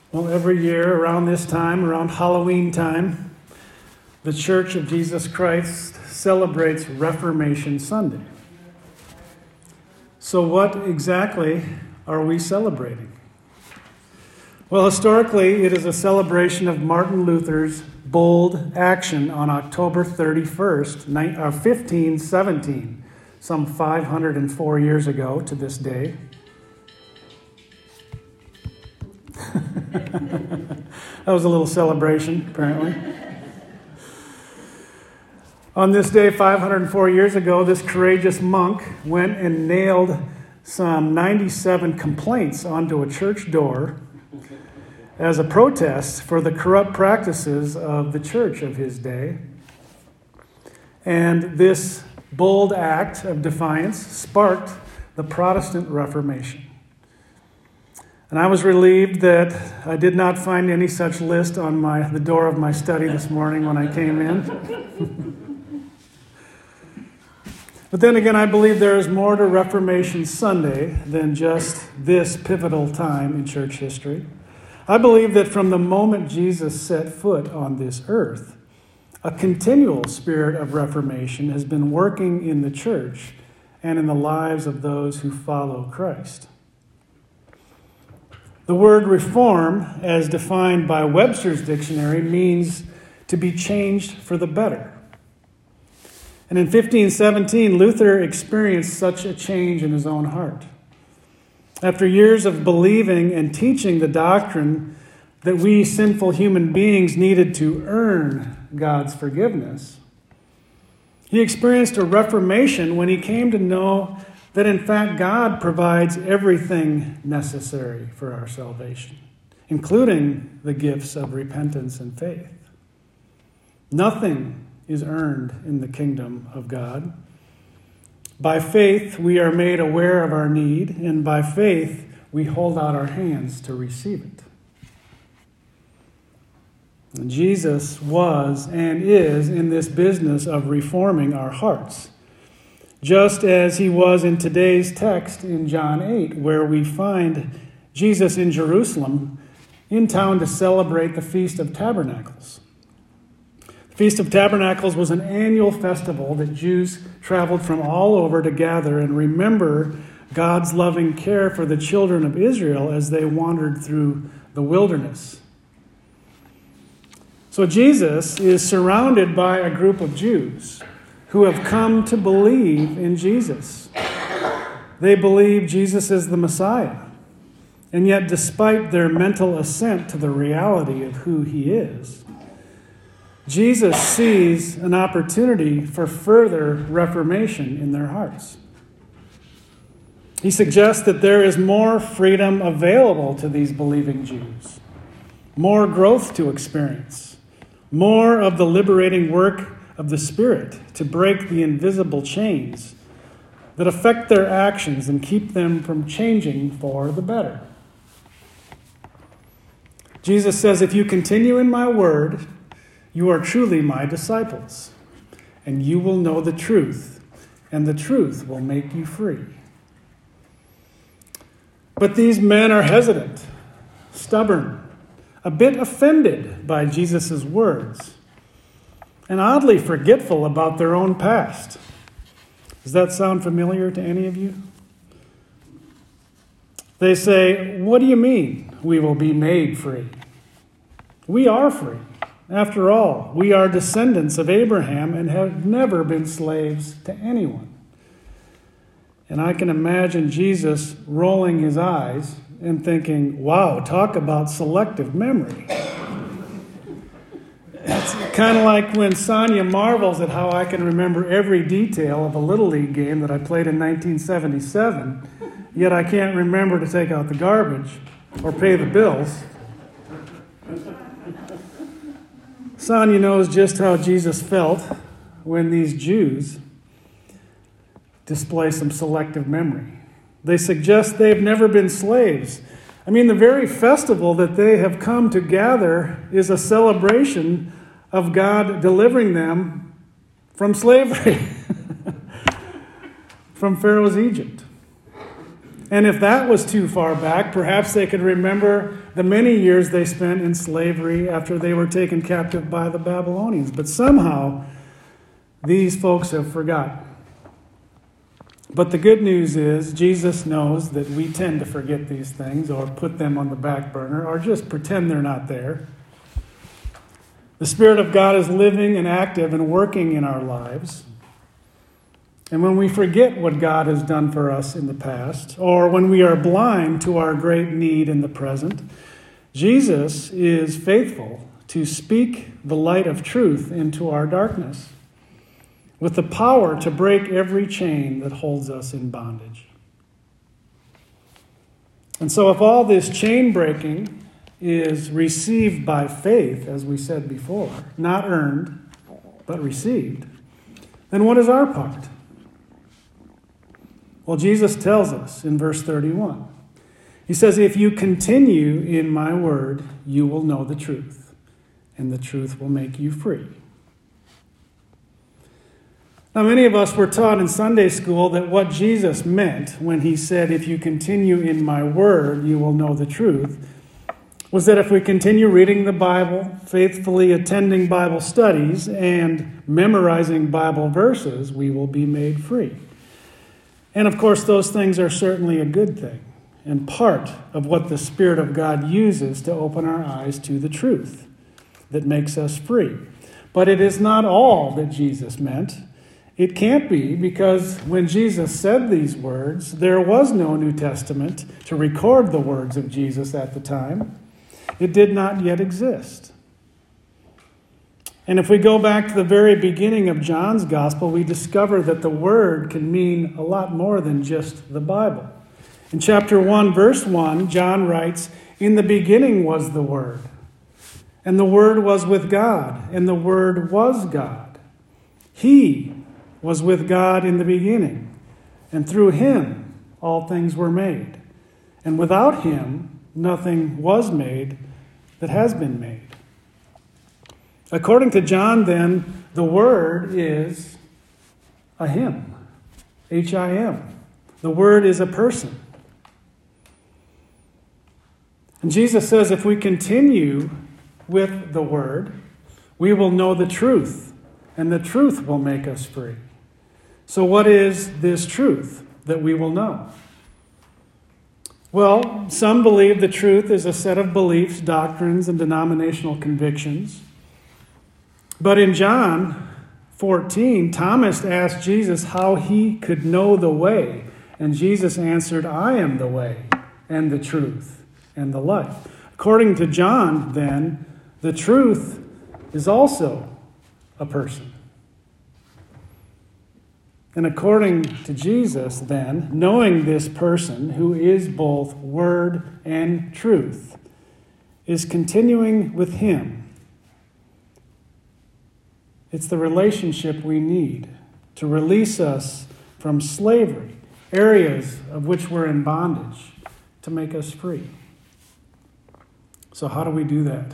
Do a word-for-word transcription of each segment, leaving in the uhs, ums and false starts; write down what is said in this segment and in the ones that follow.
Well, every year around this time, around Halloween time, the Church of Jesus Christ celebrates Reformation Sunday. So what exactly are we celebrating? Well, historically, it is a celebration of Martin Luther's bold action on October thirty-first, fifteen seventeen, some five hundred four years ago to this day. That was a little celebration, apparently. On this day, five hundred four years ago, this courageous monk went and nailed some ninety-seven complaints onto a church door as a protest for the corrupt practices of the church of his day. And this bold act of defiance sparked the Protestant Reformation. And I was relieved that I did not find any such list on my the door of my study this morning when I came in. But then again, I believe there is more to Reformation Sunday than just this pivotal time in church history. I believe that from the moment Jesus set foot on this earth, a continual spirit of reformation has been working in the church and in the lives of those who follow Christ. The word reform, as defined by Webster's dictionary, means to be changed for the better. And in fifteen seventeen, Luther experienced such a change in his own heart. After years of believing and teaching the doctrine that we sinful human beings needed to earn God's forgiveness, he experienced a reformation when he came to know that in fact God provides everything necessary for our salvation, including the gifts of repentance and faith. Nothing is earned in the kingdom of God. By faith, we are made aware of our need, and by faith, we hold out our hands to receive it. And Jesus was and is in this business of reforming our hearts, just as he was in today's text in John eight, where we find Jesus in Jerusalem, in town to celebrate the Feast of Tabernacles. The Feast of Tabernacles was an annual festival that Jews traveled from all over to gather and remember God's loving care for the children of Israel as they wandered through the wilderness. So Jesus is surrounded by a group of Jews who have come to believe in Jesus. They believe Jesus is the Messiah. And yet, despite their mental assent to the reality of who he is, Jesus sees an opportunity for further reformation in their hearts. He suggests that there is more freedom available to these believing Jews, more growth to experience, more of the liberating work of the Spirit to break the invisible chains that affect their actions and keep them from changing for the better. Jesus says, if you continue in my word, you are truly my disciples, and you will know the truth, and the truth will make you free. But these men are hesitant, stubborn, a bit offended by Jesus' words, and oddly forgetful about their own past. Does that sound familiar to any of you? They say, what do you mean we will be made free? We are free. After all, we are descendants of Abraham and have never been slaves to anyone. And I can imagine Jesus rolling his eyes and thinking, wow, talk about selective memory. It's kind of like when Sonia marvels at how I can remember every detail of a Little League game that I played in nineteen seventy-seven, yet I can't remember to take out the garbage or pay the bills. Sonia knows just how Jesus felt when these Jews display some selective memory. They suggest they've never been slaves. I mean, the very festival that they have come to gather is a celebration of God delivering them from slavery, from Pharaoh's Egypt. And if that was too far back, perhaps they could remember the many years they spent in slavery after they were taken captive by the Babylonians. But somehow, these folks have forgotten. But the good news is, Jesus knows that we tend to forget these things or put them on the back burner or just pretend they're not there. The Spirit of God is living and active and working in our lives. And when we forget what God has done for us in the past, or when we are blind to our great need in the present, Jesus is faithful to speak the light of truth into our darkness, with the power to break every chain that holds us in bondage. And so if all this chain breaking is received by faith, as we said before, not earned, but received, then what is our part? Well, Jesus tells us in verse thirty-one. He says, if you continue in my word, you will know the truth, and the truth will make you free. Now, many of us were taught in Sunday school that what Jesus meant when he said, if you continue in my word, you will know the truth, was that if we continue reading the Bible, faithfully attending Bible studies, and memorizing Bible verses, we will be made free. And of course, those things are certainly a good thing and part of what the Spirit of God uses to open our eyes to the truth that makes us free. But it is not all that Jesus meant. It can't be, because when Jesus said these words, there was no New Testament to record the words of Jesus at the time. It did not yet exist. And if we go back to the very beginning of John's gospel, we discover that the word can mean a lot more than just the Bible. In chapter one, verse one, John writes, in the beginning was the Word, and the Word was with God, and the Word was God. He was with God in the beginning, and through him all things were made. And without him nothing was made that has been made. According to John, then, the Word is a him, H I M. The Word is a person. And Jesus says if we continue with the Word, we will know the truth, and the truth will make us free. So what is this truth that we will know? Well, some believe the truth is a set of beliefs, doctrines, and denominational convictions. But in John fourteen, Thomas asked Jesus how he could know the way. And Jesus answered, I am the way and the truth and the life. According to John, then, the truth is also a person. And according to Jesus, then, knowing this person who is both word and truth is continuing with him. It's the relationship we need to release us from slavery, areas of which we're in bondage, to make us free. So how do we do that?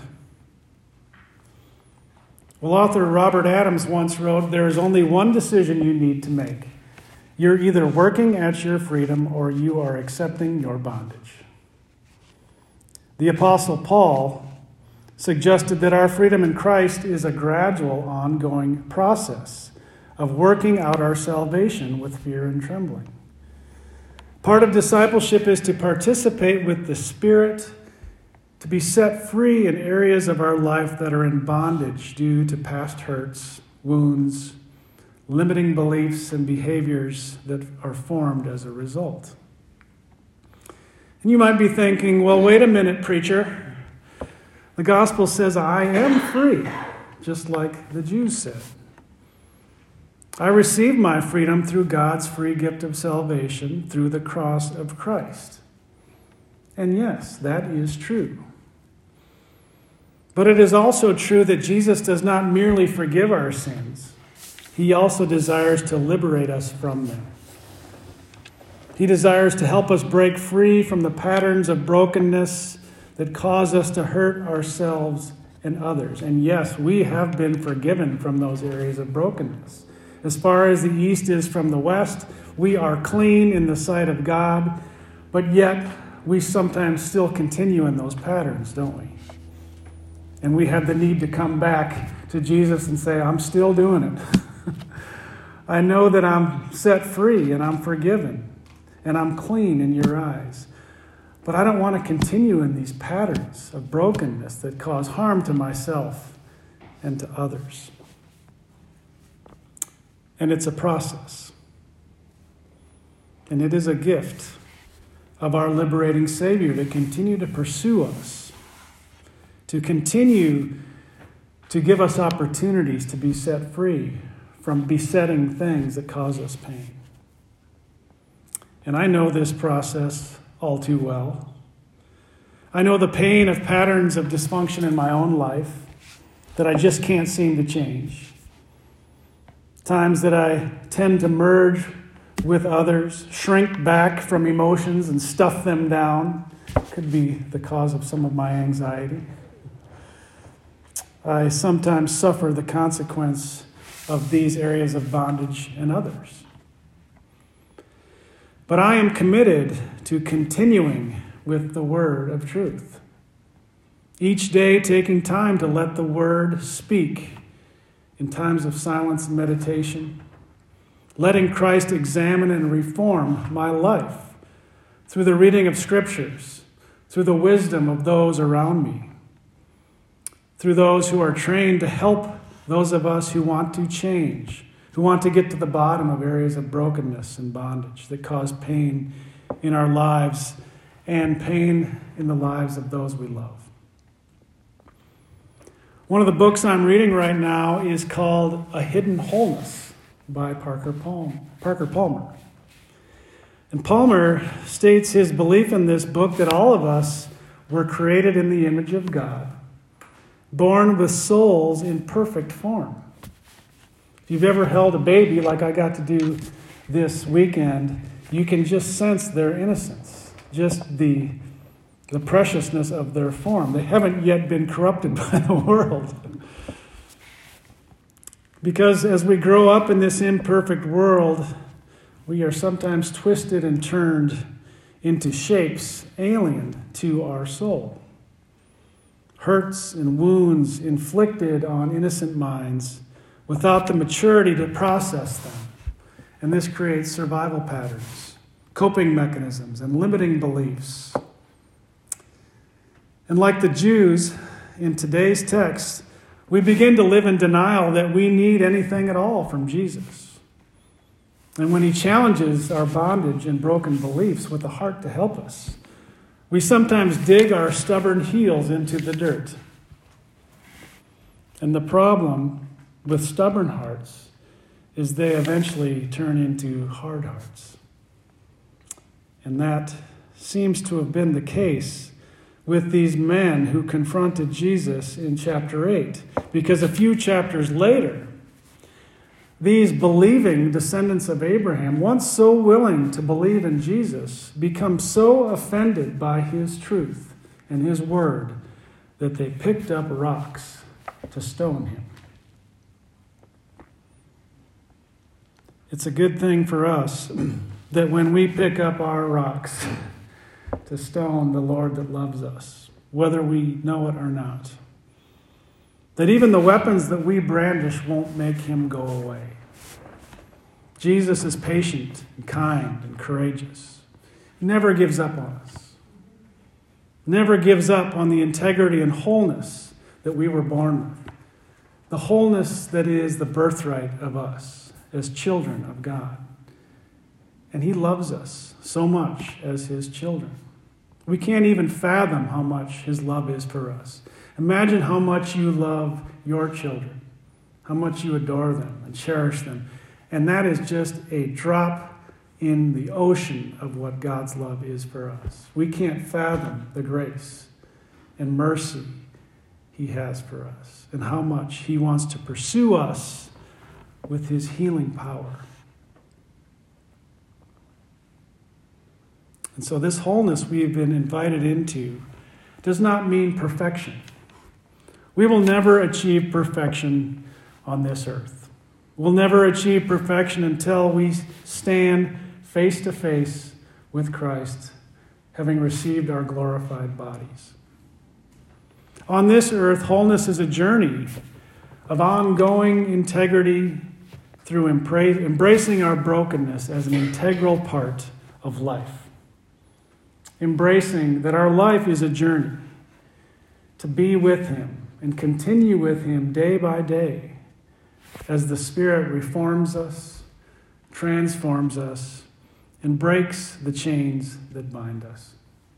Well, author Robert Adams once wrote, there is only one decision you need to make. You're either working at your freedom or you are accepting your bondage. The Apostle Paul suggested that our freedom in Christ is a gradual, ongoing process of working out our salvation with fear and trembling. Part of discipleship is to participate with the Spirit, to be set free in areas of our life that are in bondage due to past hurts, wounds, limiting beliefs, and behaviors that are formed as a result. And you might be thinking, well, wait a minute, preacher. The gospel says I am free, just like the Jews said. I received my freedom through God's free gift of salvation through the cross of Christ. And yes, that is true. But it is also true that Jesus does not merely forgive our sins. He also desires to liberate us from them. He desires to help us break free from the patterns of brokenness that cause us to hurt ourselves and others. And yes, we have been forgiven from those areas of brokenness. As far as the east is from the west, we are clean in the sight of God. But yet, we sometimes still continue in those patterns, don't we? And we have the need to come back to Jesus and say, I'm still doing it. I know that I'm set free and I'm forgiven and I'm clean in your eyes. But I don't want to continue in these patterns of brokenness that cause harm to myself and to others. And it's a process. And it is a gift of our liberating Savior to continue to pursue us, to continue to give us opportunities to be set free from besetting things that cause us pain. And I know this process all too well. I know the pain of patterns of dysfunction in my own life that I just can't seem to change. Times that I tend to merge with others, shrink back from emotions and stuff them down. Could be the cause of some of my anxiety. I sometimes suffer the consequence of these areas of bondage in others. But I am committed to continuing with the word of truth. Each day taking time to let the word speak in times of silence and meditation. Letting Christ examine and reform my life through the reading of scriptures, through the wisdom of those around me, through those who are trained to help those of us who want to change, who want to get to the bottom of areas of brokenness and bondage that cause pain in our lives and pain in the lives of those we love. One of the books I'm reading right now is called A Hidden Wholeness by Parker Palmer. Parker Palmer. And Palmer states his belief in this book that all of us were created in the image of God, born with souls in perfect form. If you've ever held a baby like I got to do this weekend, you can just sense their innocence, just the, the preciousness of their form. They haven't yet been corrupted by the world. Because as we grow up in this imperfect world, we are sometimes twisted and turned into shapes alien to our soul. Hurts and wounds inflicted on innocent minds without the maturity to process them. And this creates survival patterns, coping mechanisms, and limiting beliefs. And like the Jews in today's text, we begin to live in denial that we need anything at all from Jesus. And when he challenges our bondage and broken beliefs with a heart to help us, we sometimes dig our stubborn heels into the dirt. And the problem with stubborn hearts is they eventually turn into hard hearts. And that seems to have been the case with these men who confronted Jesus in chapter eight. Because a few chapters later, these believing descendants of Abraham, once so willing to believe in Jesus, become so offended by his truth and his word that they picked up rocks to stone him. It's a good thing for us that when we pick up our rocks to stone the Lord that loves us, whether we know it or not, that even the weapons that we brandish won't make him go away. Jesus is patient and kind and courageous. He never gives up on us. Never gives up on the integrity and wholeness that we were born with. The wholeness that is the birthright of us as children of God. And he loves us so much as his children. We can't even fathom how much his love is for us. Imagine how much you love your children, how much you adore them and cherish them. And that is just a drop in the ocean of what God's love is for us. We can't fathom the grace and mercy he has for us and how much he wants to pursue us with his healing power. And so this wholeness we've been invited into does not mean perfection. We will never achieve perfection on this earth. We'll never achieve perfection until we stand face to face with Christ having received our glorified bodies. On this earth, wholeness is a journey of ongoing integrity through embracing our brokenness as an integral part of life. Embracing that our life is a journey to be with Him and continue with Him day by day as the Spirit reforms us, transforms us, and breaks the chains that bind us.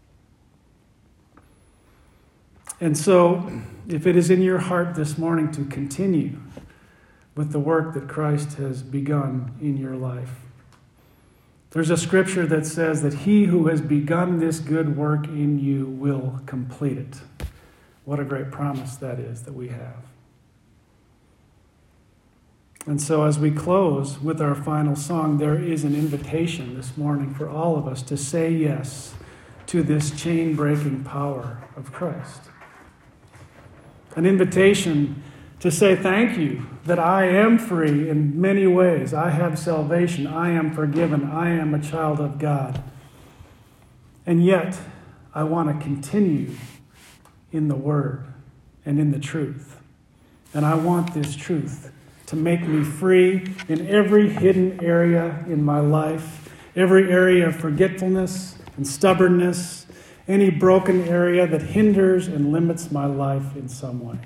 And so, if it is in your heart this morning to continue with the work that Christ has begun in your life, there's a scripture that says that He who has begun this good work in you will complete it. What a great promise that is that we have. And so as we close with our final song, there is an invitation this morning for all of us to say yes to this chain-breaking power of Christ. An invitation to say thank you that I am free in many ways. I have salvation. I am forgiven. I am a child of God. And yet, I want to continue in the Word and in the truth. And I want this truth to make me free in every hidden area in my life, every area of forgetfulness and stubbornness, any broken area that hinders and limits my life in some way.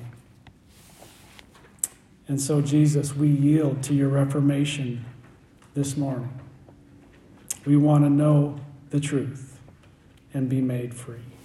And so, Jesus, we yield to your reformation this morning. We want to know the truth and be made free.